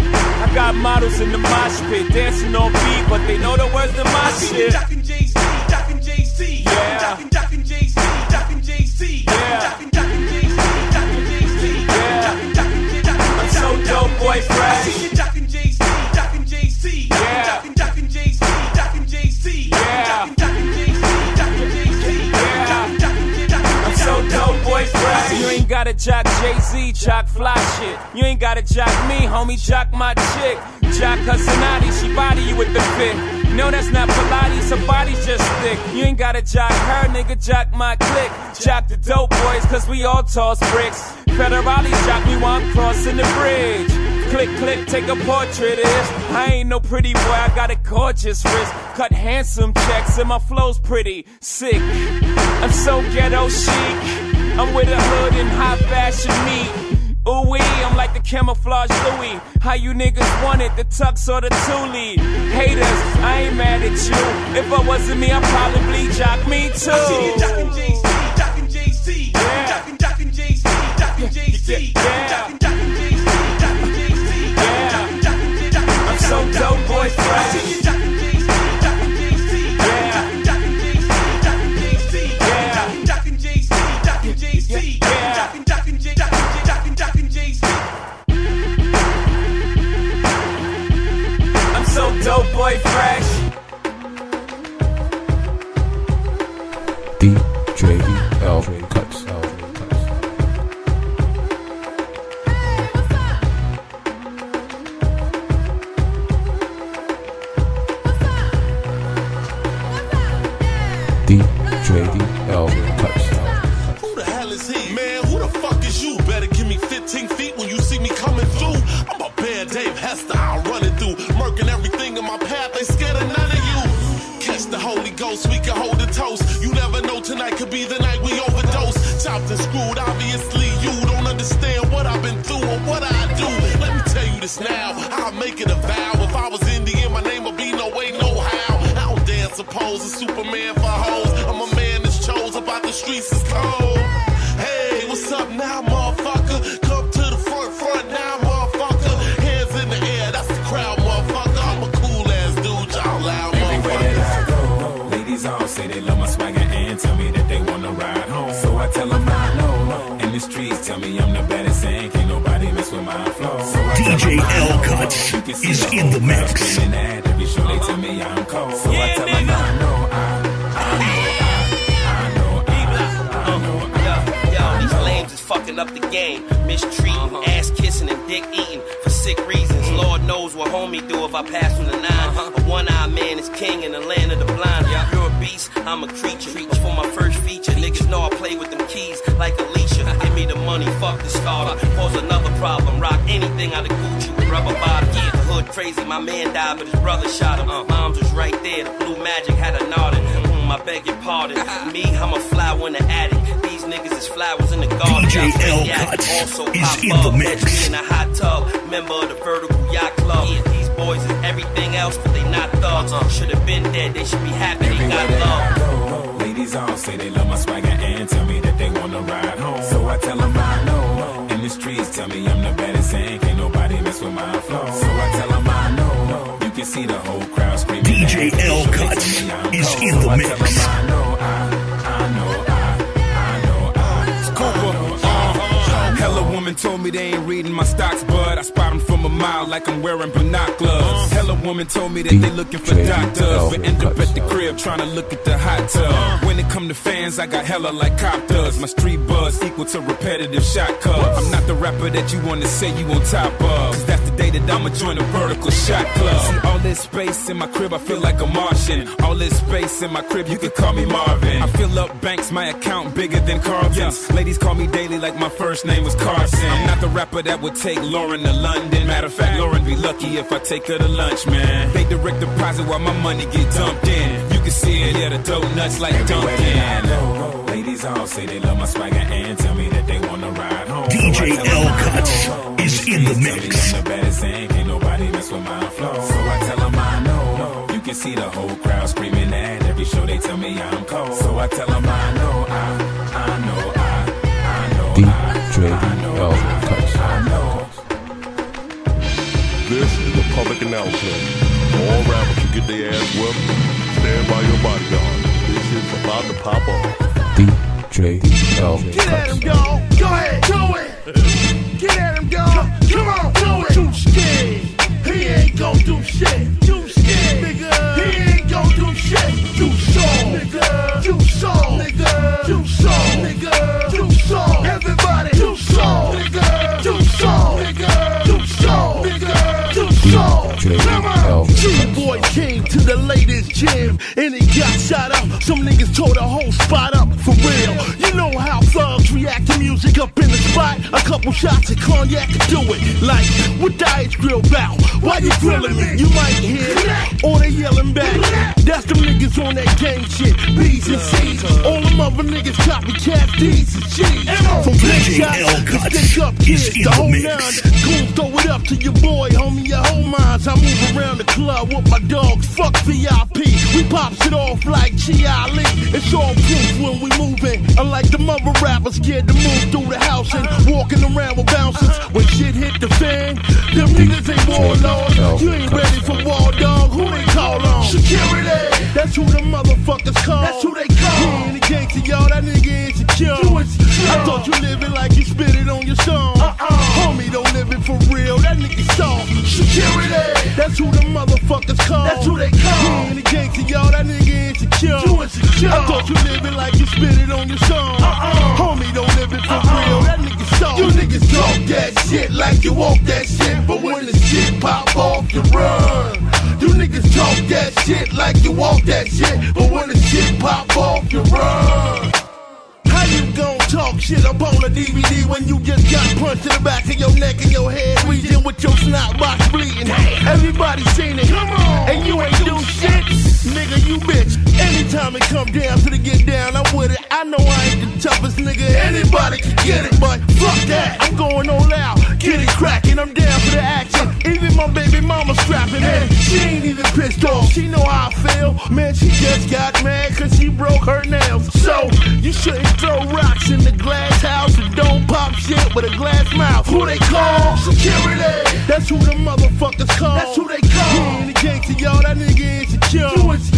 G: I got models in the mosh pit, dancing on beat, but they know the words to my shit.
B: Jockin' J C, jockin' J C,
G: yeah.
B: Jockin' jockin' J C, jockin' J C,
G: yeah.
B: Jockin' jockin' J C, jockin' J C,
G: yeah.
B: Jockin' jockin' J C.
G: I'm so dope, boy, fresh.
B: I see you jockin' J C, jockin' J C,
G: yeah.
B: Jockin' jockin' J C, jockin' J C,
G: yeah.
B: Jockin' jockin' J C, jockin' J C,
G: yeah.
B: Jockin' jockin' J C.
G: I'm so dope, boy, fresh. You ain't gotta jock Jay-Z, jock fly shit. You ain't gotta jock me, homie, jock my chick. Jock Cousinati, she body you with the fit. No, that's not Pilates, her body's just thick. You ain't gotta jock her, nigga, jock my clique. Jock the dope boys, cause we all toss bricks. Federale jock me while I'm crossing the bridge. Click, click, take a portrait of this. I ain't no pretty boy, I got a gorgeous wrist. Cut handsome checks and my flow's pretty sick. I'm so ghetto chic. I'm with a hood and high fashion meat. Ooh wee, I'm like the camouflage Louis. How you niggas want it, the tux or the Thule? Haters, I ain't mad at you. If I wasn't me, I'd probably jock me too.
O: I see you jockin' J C, jockin' J C, jockin' jockin' J C, jockin' J C, jockin' jockin' J C, jockin' J C, jockin' jockin' J C.
G: I'm so dope, boy, fresh.
O: I see you jockin' J C, jockin' J C, jockin' jockin' J C, jockin' J C, jockin' jockin' J C, jockin' J C, jockin' jockin' J C, jockin' jockin' J C.
G: I'm so dope, boy, fresh.
P: D J L Cuts. D J L Cuts.
D: Who the hell is he? Man, who the fuck is you? Better give me fifteen feet when you see me coming through. I'm a bad Dave Hester, I'll run it through. Murking everything in my path, ain't scared of none of you. Catch the Holy Ghost, we can hold a toast. You never know, tonight could be the night we overdose. Chopped and screwed, obviously you don't understand what I've been through or what I do. Let me tell you this now, I'll make it a vow. If I was Indian, my name would be no way, no how. I don't dance, suppose a Superman for hoes. I'm a man that's chose about the streets is cold. Hey, what's up now, motherfucker? Come to the front, front now, motherfucker. Hands in the air, that's the crowd, motherfucker. I'm a cool ass dude, y'all loud,
M: Everywhere that I go, ladies all say they love my swagger and tell me that they wanna ride home. So I tell them I know. In the streets, tell me I'm the baddest and can't nobody mess with my flow. So I
A: D J L Cuts is in the mix.
M: Every show they tell me I'm cold. So I tell them I know, I, I know, I, I know, I,
Q: Yo, these lames is fucking up the game. Mistreating, ass kissing, and dick eating for sick reasons. Lord knows what homie do if I pass from the nine. A one-eyed man is king in the land of the blind. You're a beast, I'm a creature. Reach for my first feature. Niggas know I play with them keys like Alicia. Give me the money, fuck the starter. Pose another problem. Rock anything out of Gucci with rubber bottoms. Yeah, the hood crazy. My man died, but his brother shot him. Moms was right there. The blue magic had a nodding. Mm, I beg your pardon. Me, I'm a flower in the attic. These niggas is flowers in the garden.
A: D J L Cuts
Q: also
A: is
Q: pop
A: in
Q: up.
A: the mix.
Q: In a hot tub. Member of the Vertical Yacht Club. Yeah, these boys is everything else, but they not thugs. Should have been dead. They should be happy they got love.
M: ladies all say they love my swagger and tell me that they wanna ride home. So I tell them I know. In the streets, tell me I'm the baddest and can't nobody mess with my flow. So I tell them I know. You can see the whole crowd screaming.
A: D J L Cuts is in the
M: so
A: mix.
M: I tell them I know, I, I know, I, I know, I.
R: It's Cooper. Uh, hella woman told me they ain't reading my stocks, but I spot them from a mile like I'm wearing binoculars. Hella woman told me that they looking for doctors, but end up at the crib trying to look at the hot tub. When it come to fans, I got hella like copters. My street buzz equal to repetitive shot cubs. I'm not the rapper that you wanna say you on top of, cause that's the day that I'ma join a vertical shot club. See all this space in my crib, I feel like a Martian. All this space in my crib, you can call me Marvin. I fill up banks, my account bigger than Carlton's. Ladies call me daily like my first name was Carson. I'm not the rapper that would take Lauren to London. Matter of fact, Lauren be lucky if I take her to lunch, man. They direct deposit while my money get dumped in. You can see it, yeah, the dope nuts like Dunkin'.
M: Ladies all say they love my swagger and tell me that they wanna ride home.
A: D J L Cuts is in the mix.
M: I'm the baddest and can't nobody mess with my flow. So I tell them I know. You can see the whole crowd screaming at every show they tell me I'm cold. So I tell them I know, I, I know, I, I know,
P: D J L Cuts.
M: I know.
S: This is the public announcement. All rappers should get their ass whipped. Stand by your bodyguard. This is about to pop off.
P: D J L Cuts.
N: Get at him, y'all. Go ahead, do it. Get at him, y'all. Come on, do it. Too scared. He ain't gon' do shit. Too scared, nigga. He ain't gon' do shit. Too strong, nigga. Too strong, nigga. Too strong, nigga. Too strong. Everybody, too strong, nigga. Too strong, nigga. Too strong, nigga. Too strong. Come on. G-Boy came to the latest gym and he got shot up. Some niggas tore the whole spot up for real. You know how thugs react to music up in the spot. A couple couple shots of cognac and do it. Like, what diet's grill bout? Why you grilling me? You might hear, or they yelling back. That's them niggas on that gang shit. B's and C's. All them other niggas copycat D's and G's. From big shots to stick up kids, the whole nine. Goons throw it up to your boy, homie, your whole minds. I move around the club with my dogs. Fuck V I P. We pop shit off like G I Lee. It's all proof when we moving. Unlike the mother rappers scared to move through the house and walking around with bouncers. When shit hit the fan, them niggas ain't warlords. You ain't ready for war, dog. Who they call on? Security. That's who the motherfuckers call. That's who they call. He ain't a gangster, y'all. That nigga insecure. I thought you living like you spit it on your song. Uh-uh. Homie, don't live it for real. That nigga soft. Security. That's who the motherfuckers call. That's who they call. He ain't a gangster, y'all. That nigga insecure. insecure. I thought you living like you spit it on your song. Uh-uh. Homie, don't live it for uh-uh. real. That nigga soft. You niggas talk that shit like you walk that shit, but when the shit pop off, you run. You niggas talk that shit like you walk that shit, but when the shit pop off, you run. How you gon' talk shit up on a D V D when you just got punched in the back of your neck and your head region with your snot box bleeding? Everybody seen it, come on, and you ain't do shit, nigga, you bitch. Anytime it come down to the get down, I'm with it. I know I ain't the toughest nigga, anybody can get it, but fuck that, I'm going all out, get it cracking, I'm down for the action. Even my baby mama strapping in, she ain't even pissed off, she know how I feel. Man, she just got mad cause she broke her nails. So, you shouldn't throw rocks in the glass house and don't pop shit with a glass mouth. Who they call? Security. That's who the motherfuckers call. That's who they call. He ain't a gangster, y'all. That nigga insecure.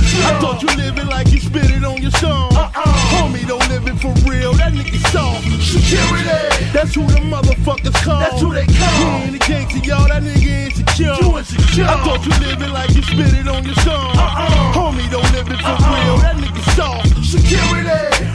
N: I thought you living like you spit it on your song. Uh-uh. Homie, don't live it for real. That nigga soft. Security. That's who the motherfuckers call. That's who they call. He ain't a gangster, y'all. That nigga insecure. I thought you living like you spit it on your song. Uh-uh. Homie, don't live it for uh-uh. real. That nigga soft. Security.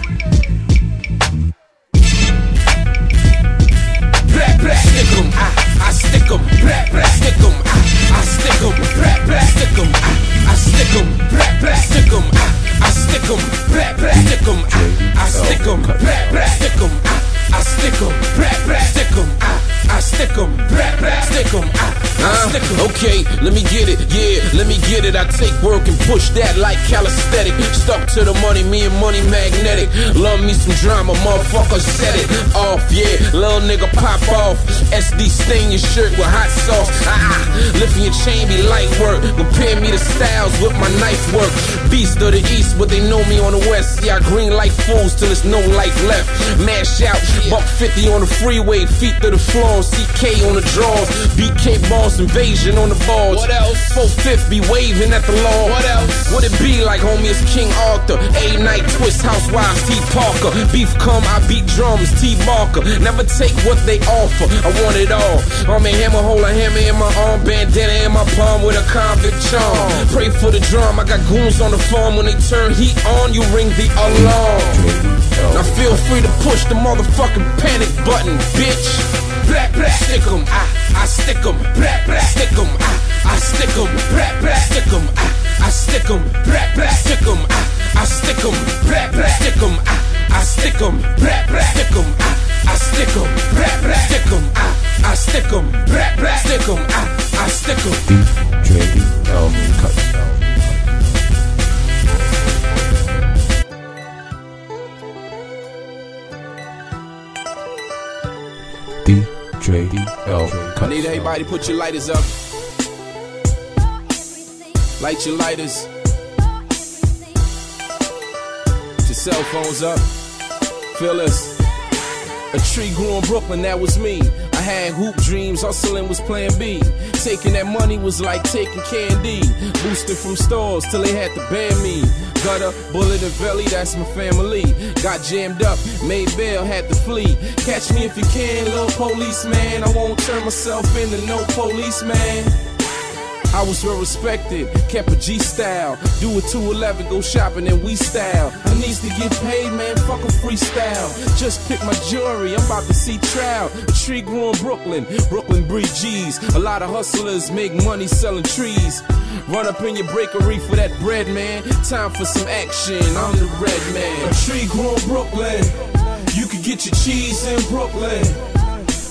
N: Black, black, stick 'em, I, I stick 'em, black, black, stick 'em, I, I stick 'em, black, black, stick 'em, I, I stick 'em, black, black, stick 'em, I, I stick 'em, black, black, stick 'em, I, I stick 'em, black, black, stick 'em, I, I stick 'em, black, black, stick 'em, I, I stick 'em, black, black, stick 'em, I, I stick 'em.
G: Okay, let me get it, yeah, let me get it. I take work and push that like calisthenic. Stuck to the money, me and money magnetic. Love me some drama, motherfucker, set it off, yeah. Little nigga pop off. S D stain your shirt with hot sauce. Ah, lifting your chain be light work. Compare me to styles with my knife work. Beast of the east, but they know me on the west. See, I green like fools till there's no life left. Mash out, buck fifty on the freeway, feet to the floor. C K on the drawers, B K balls, invasion on the balls.
Q: What else?
G: four fifth be waving at the law.
Q: What else?
G: What it be like, homie? It's King Arthur. A night twist, housewives, T Parker. Beef come, I beat drums, T Barker. Never take what they offer. I want it all. I'm a hammer, hold a hammer in my arm, bandana in my palm with a convict charm. Pray for the drum. I got goons on the farm. When they turn heat on, you ring the alarm. Now feel free to push the motherfucking panic button, bitch. Black, black, stick 'em, I, I stick 'em. Black, black, stick 'em, I, I stick 'em. Black, black, stick 'em, I, I stick 'em. Black, black, stick 'em, I, I stick 'em. Black, black, stick 'em, I, I stick 'em. Black, black, stick 'em, I, I stick 'em. Black, black, stick 'em, I, I stick 'em. Black, black, stick 'em, I, I stick 'em.
P: D J Elvin Cuts. D J Elvin Cuts.
G: I need everybody to put your lighters up. Light your lighters. Put your cell phones up. Feel this. A tree grew in Brooklyn, that was me. I had hoop dreams, hustling was plan B. Taking that money was like taking candy. Boosted from stores till they had to ban me. Gutter, bullet and belly, that's my family. Got jammed up, made bail, had to flee. Catch me if you can, little policeman. I won't turn myself into no policeman. I was well respected, kept a G style. Do a two eleven, go shopping and we style. I needs to get paid, man, fuck a freestyle. Just pick my jewelry, I'm about to see trial. A tree grew in Brooklyn, Brooklyn breed G's. A lot of hustlers make money selling trees. Run up in your bakery for that bread, man. Time for some action, I'm the red man. A tree grew in Brooklyn, you can get your cheese in Brooklyn.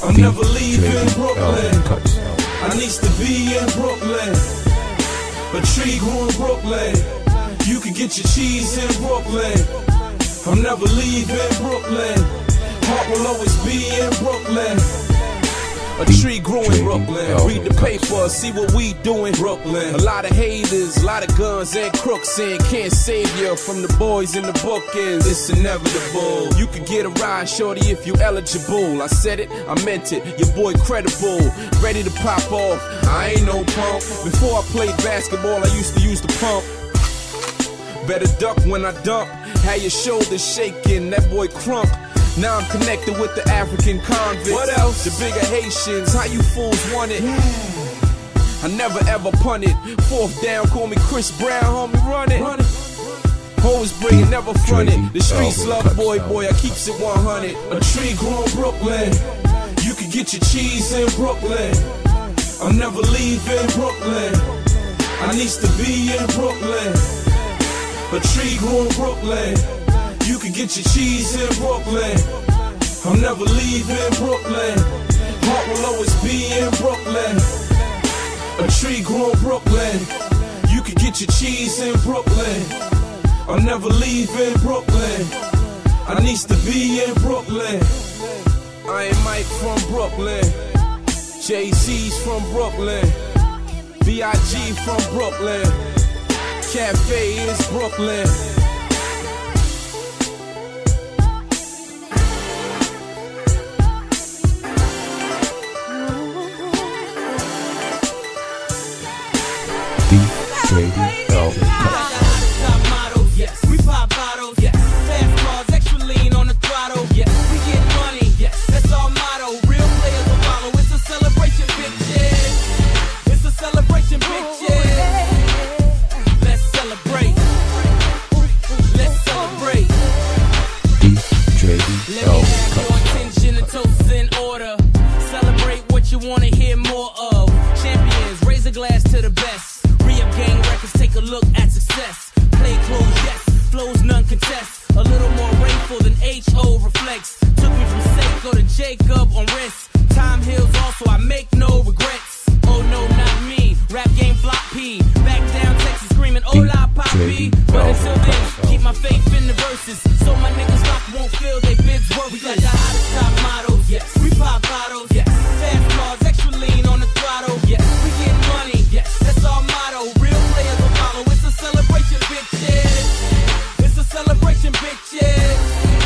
G: I'm never leaving Brooklyn. I needs to be in Brooklyn. A tree grew in Brooklyn. You can get your cheese in Brooklyn. I'm never leaving Brooklyn. Heart will always be in Brooklyn. A tree grew in Brooklyn. Read the paper, see what we do in Brooklyn. A lot of haters, a lot of guns and crooks, and can't save you from the boys in the bookends. It's inevitable. You can get a ride, shorty, if you eligible. I said it, I meant it. Your boy credible, ready to pop off. I ain't no punk. Before I played basketball, I used to use the pump. Better duck when I dunk. Had your shoulders shaking, that boy crunk. Now I'm connected with the African convicts. What else? The bigger Haitians, how you fools want it? Yeah. I never ever punted. Fourth down, call me Chris Brown, homie, run it. Run it. Always bring it, never front it. The streets love boy, boy, I keeps it one hundred. A tree grew in Brooklyn. You can get your cheese in Brooklyn. I'm never leaving Brooklyn. I needs to be in Brooklyn. A tree grew in Brooklyn. You can get your cheese in Brooklyn. I'm never leaving Brooklyn. Heart will always be in Brooklyn. A tree grew in Brooklyn. You can get your cheese in Brooklyn. I'm never leaving Brooklyn. I needs to be in Brooklyn. I ain't Mike from Brooklyn. Jay-Z's from Brooklyn. B I G from Brooklyn. Cafe is Brooklyn.
P: D J D L Cuts.
H: Yes, we pop bottles. Yes, fast cars, extra lean on the throttle. Yes, we get money. Yes, that's our motto. Real players will follow. It's a celebration, bitches. It's a celebration, bitches. Let's celebrate. Let's celebrate.
P: D J D L
H: Let me have your attention and toasts in order. Celebrate what you want to hear more of. Champions, raise a glass to the best. Re-up gang records, take a look at success. Play close, yes, flows none contest. A little more rainful than H O reflects. Took me from Seiko to Jacob on wrist. Time heals also, I make no regrets. Oh no, not me, rap game block P. Back down Texas screaming, hola papi. But until then, keep my faith in the verses. So my niggas lock won't feel they bids worth. We got the hottest top models, yes. We pop bottles, yes. Fast cars, extra lean on the throttle, yes. We get money, yes. That's our motto. Real players will follow. It's a celebration, bitches. It's a celebration, bitches.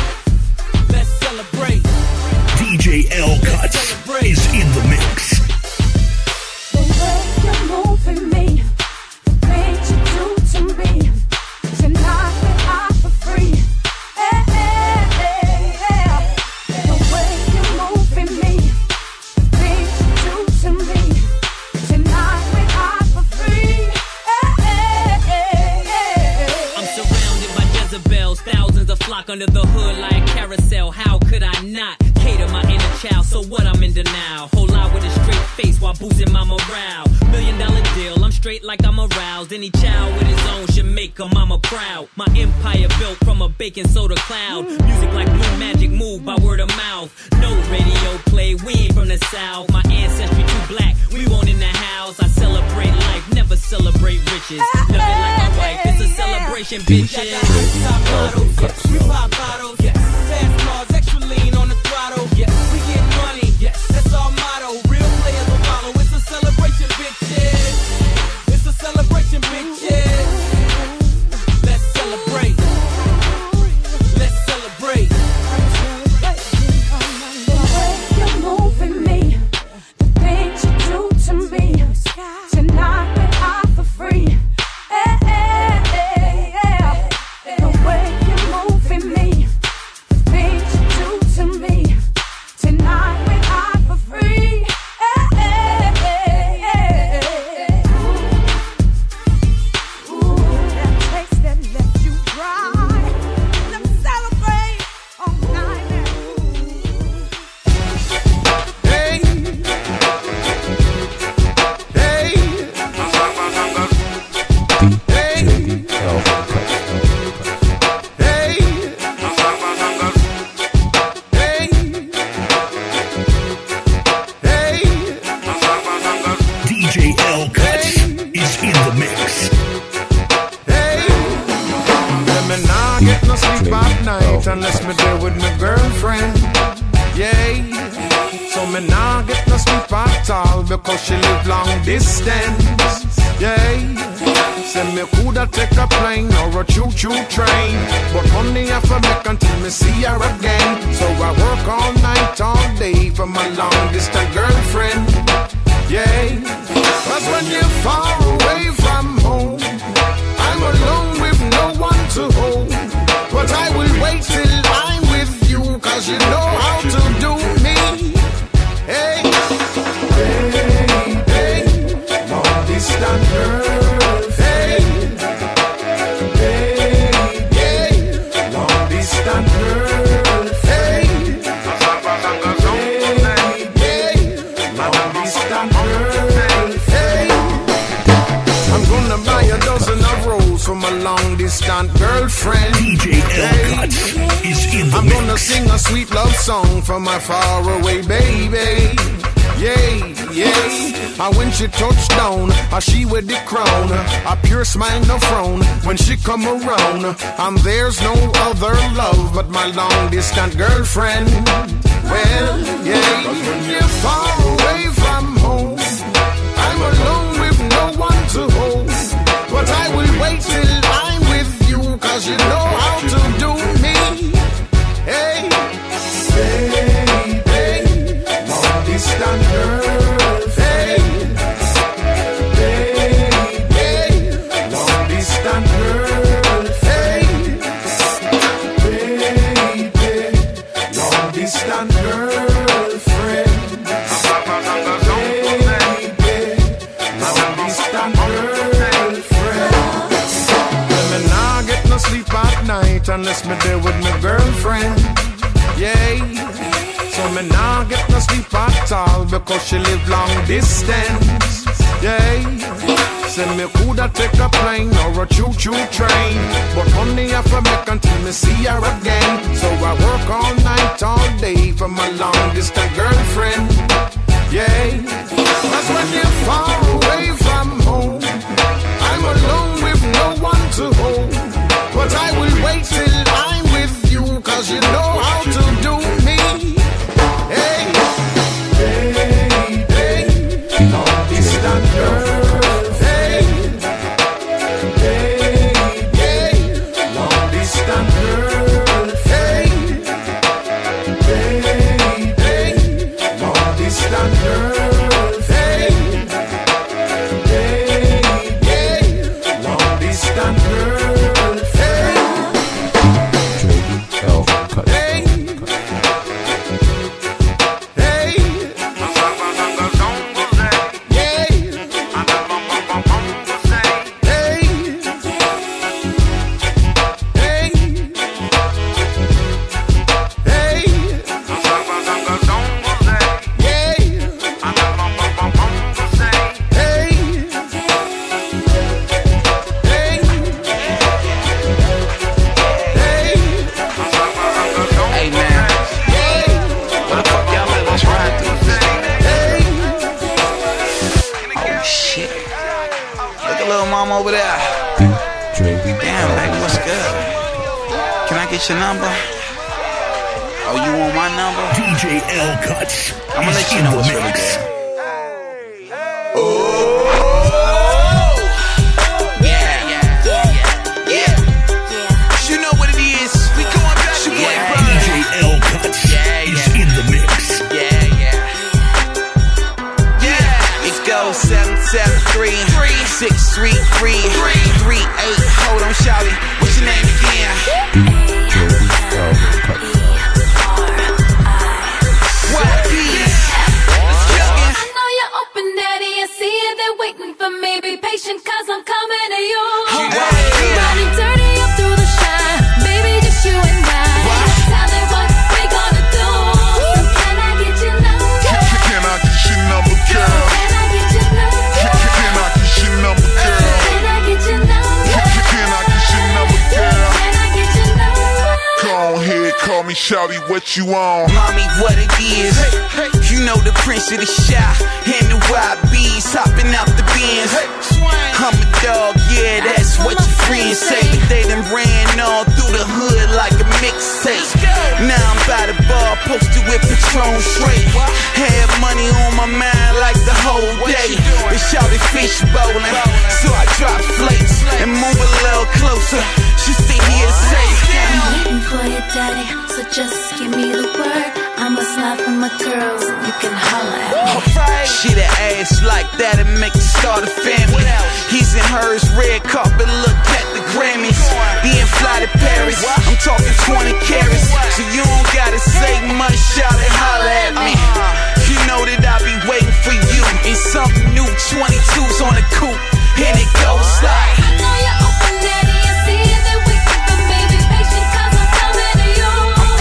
H: Let's celebrate.
A: D J L Cuts is in the mix.
I: The way you're moving me, the things you do to me, tonight we're out for free. Hey, hey, hey, hey. The way you're moving me, the things you do to me, tonight we're out for free. Hey, hey, hey, hey.
H: I'm surrounded by Jezebels, thousands of flock under the hood like carousel. How could I not cater my inner child? So what, I'm in denial. Whole lot with a straight face while boosting my morale. Million dollar deal, I'm straight like I'm aroused. Any child with his own should make a mama proud. My empire built from a baking soda cloud. Music like blue magic, moved by word of mouth. No radio play, we ain't from the south. My ancestry too black, we won't in the house. I celebrate life, never celebrate riches. Love it like my wife, it's a celebration, bitches. Top models, yes. We pop bottles, yes. Fast cars, extra lean on the throttle, yes. We get money, yes. That's our motto. Real players will follow. It's a celebration, bitches. It's a celebration, bitches. Let's celebrate. Let's celebrate.
I: The way you're moving me, the things you do to me, tonight we're out for free. Hey, hey, hey, hey. The way you're
T: nah get no sleep at night unless me there with my girlfriend. Yeah. So me nah get no sleep at all because she live long distance. Yeah. Say me coulda take a plane or a choo-choo train, but honey I for make until me see her again. So I work all night, all day for my long distance girlfriend. Yeah. Cause when you're far away from home, I'm alone with no one to hold. But I will wait till I'm with you, cause you know how to do me. Hey, hey, hey, long distance girl. Hey, hey, hey, long distance girl. Hey, hey, hey, long distance girl. Hey, I'm gonna buy a dozen of roses for my long distance girlfriend.
A: D J L-Cuts is in the
T: I'm
A: mix.
T: gonna sing a sweet love song for my faraway baby. Yay, yay. And when she touched down, uh, she with the crown, a pure smile no frown when she come around. And there's no other love but my long distance girlfriend. Well, yeah, when you're far away from home, I'm alone with no one to hold. But I will wait till I'm with you, cause you know how to do me. Hey, hey, hey, long distance girl. Hey, hey, hey, long distance girl. Hey, hey, hey, long distance girlfriend. Hey, hey, long distance girlfriend. Let me not get no sleep at night unless me there with my girlfriend. Yeah. So me nah get no sleep at all because she live long distance. Yeah. Say me coulda take a plane or a choo-choo train, but honey I for make until me see her again. So I work all night, all day for my long distance girlfriend. Yeah. That's when you're far away from home, I'm alone with no one to hold. But I will wait till I'm with you, cause you know how to do me. Hey, hey, hey, long distance girl. Hey, hey, hey, long distance girl. Hey, hey, hey, long distance girl. Hey, hey, hey, long distance girl. Hey,
G: L-Cuts.
T: hey.
U: Hey man, what the fuck y'all let us ride through this? Oh shit. Look at little mama over there. Damn baby, what's good? Can I get your number? Oh, you want my number?
A: D J L-Cuts
U: I'ma let you know what's really good. Seven three six three three three eight. Hold on, shawty. What's your name again? What peace?
I: I know you're open, daddy. I see it. They're waiting for me. Be patient, cause I'm coming to you. Running dirty up through the shine. Baby, just you and I. Tell me what we gonna do. So can I get your number?
F: Can I get your number, girl?
I: Can I get your number?
F: Can I get your number, girl?
I: Can I get your number?
F: Can I get your number, girl?
I: Can I get your number?
F: call me shawty, what you on?
U: Mommy, what it is? You know the prince of the shop and the Y Bs hopping out the bins. I'm a dog, yeah, that's what your friends say. They done ran all through the hood like a mixtape. Now I'm by the bar, posted with Patron straight. Had money on my mind like the whole day. But shawty fish bowling, so I drop flakes and move a little closer. She think he is safe.
I: I'm waiting for your daddy, so just give me the word. I'ma slide for my girls, you can holler at me.
U: She the ass like that and make you start a family. He's in hers, red carpet, look at the Grammys. Being fly to Paris, I'm talking twenty carats. So you don't gotta say much, shout and holler at me. You know that I be waiting for you in some new twenty-twos on the coupe, and it goes like.
I: I know you're open, daddy, I see it, that we can, but baby, patient, cause I'm coming to you.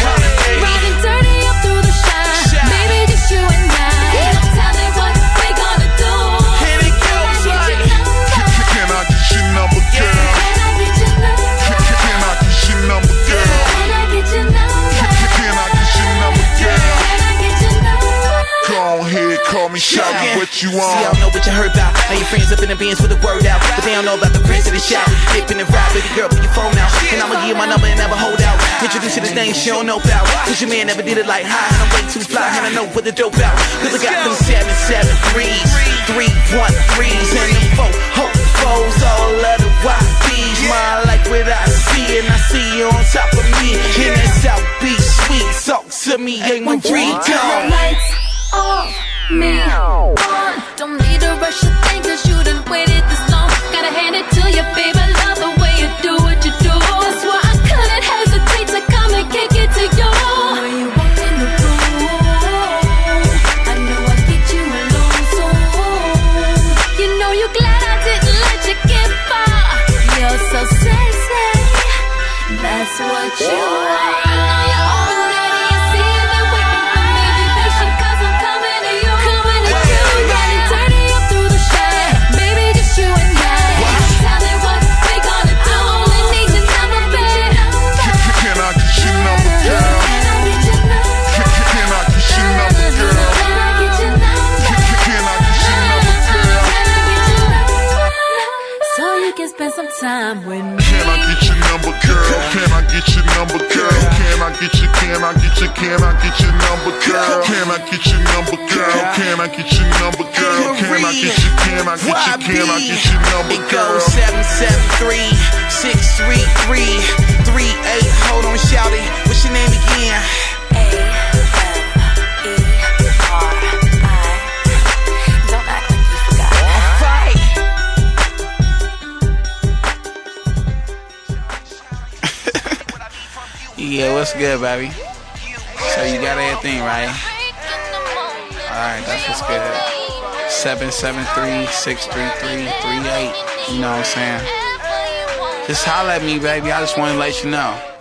I: Riding dirty up through the shine, baby, just you and I. Don't tell me what we gonna do.
U: And it goes like.
F: Can I get your number, girl?
I: Can I get your number?
F: Can I get your number, girl?
I: Can I get your number?
F: Can I get your number, girl?
I: Can I get your number?
F: Go on ahead, call me shawty, what you
U: See, I
F: on?
U: don't know what you heard about. Now your friends up in the bins with the word out, but they don't know about the prince of the shout. Dip in the ride, baby girl, put your phone out, and I'ma give you my number and never hold out. Introduce you to things she don't know about, cause your man never did it like high, and I'm way too fly, and I know what the dope out. Cause I got them seven, seven threes, three, one, threes, and them four, hope foes, all of the Y Bs. My like what I see, and I see you on top of me, in that South Beach sweet. Talk to me, ain't my dream
I: Turn the lights off, me on. Don't need to rush a thing, cause you done waited this long. Gotta hand it to you, baby, love the way you do what you do. That's why I couldn't hesitate to come and kick it to you. When you walk in the room, I know I get you alone soon. You know you're glad I didn't let you get far. You're so sexy, that's what you are. I know you're open, daddy, I see it, that we can, but baby, patient, cause I'm coming to you. Coming to you. Riding dirty up through the shade, baby, just you and I. Tell me what we gonna do. I only need your number, baby.
F: Can I get your number, girl?
I: Can I get your number?
F: Can I get your number, girl?
I: Can I get your number?
F: Can I get your number, girl?
I: Can I get your number? So you can spend some time with me.
F: Can I get your number, girl? Can I get your number, girl? Can I get your, can I get your, can I get your number, girl? Can I get your number, girl? Can I get your number, girl? Can I get your, can I get your, can I get your number,
U: It
F: girl?
U: goes seven seven three, six three three, three eight. Hold on, shout it. What's your name again?
I: Don't act like you forgot.
U: Alright. Yeah, what's good, baby? So you got everything, right? Alright, that's what's good. seven seven three, six three three, three eight. You know what I'm saying? Just holler at me, baby. I just want to let you know.